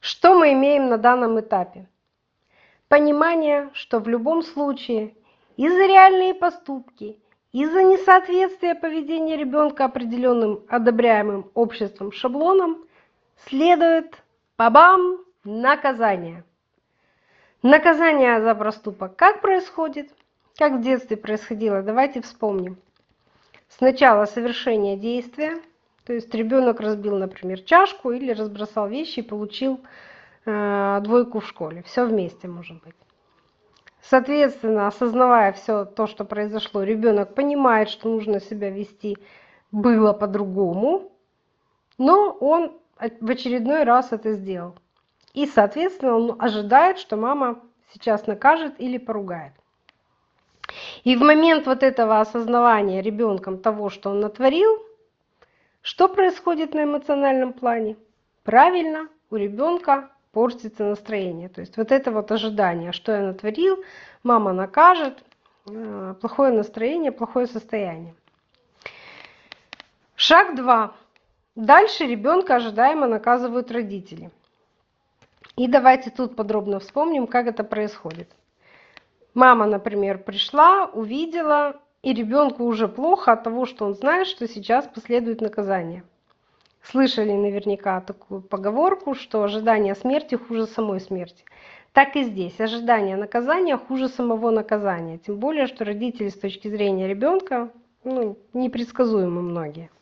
Что мы имеем на данном этапе? Понимание, что в любом случае и за реальные поступки, и за несоответствие поведения ребенка определенным одобряемым обществом шаблонам следует бабам наказание. Наказание за проступок как происходит? Как в детстве происходило? Давайте вспомним. Сначала совершение действия, то есть ребенок разбил, например, чашку или разбросал вещи и получил двойку в школе. Все вместе может быть. Соответственно, осознавая все то, что произошло, ребенок понимает, что нужно себя вести было по-другому, но он в очередной раз это сделал. И, соответственно, он ожидает, что мама сейчас накажет или поругает. И в момент вот этого осознавания ребенком того, что он натворил, что происходит на эмоциональном плане? Правильно, у ребенка портится настроение. То есть вот это вот ожидание, что я натворил, мама накажет, плохое настроение, плохое состояние. Шаг 2. Дальше ребенка ожидаемо наказывают родители. И давайте тут подробно вспомним, как это происходит. Мама, например, пришла, увидела, и ребенку уже плохо от того, что он знает, что сейчас последует наказание. Слышали наверняка такую поговорку, что ожидание смерти хуже самой смерти. Так и здесь. Ожидание наказания хуже самого наказания. Тем более, что родители с точки зрения ребенка непредсказуемы многие.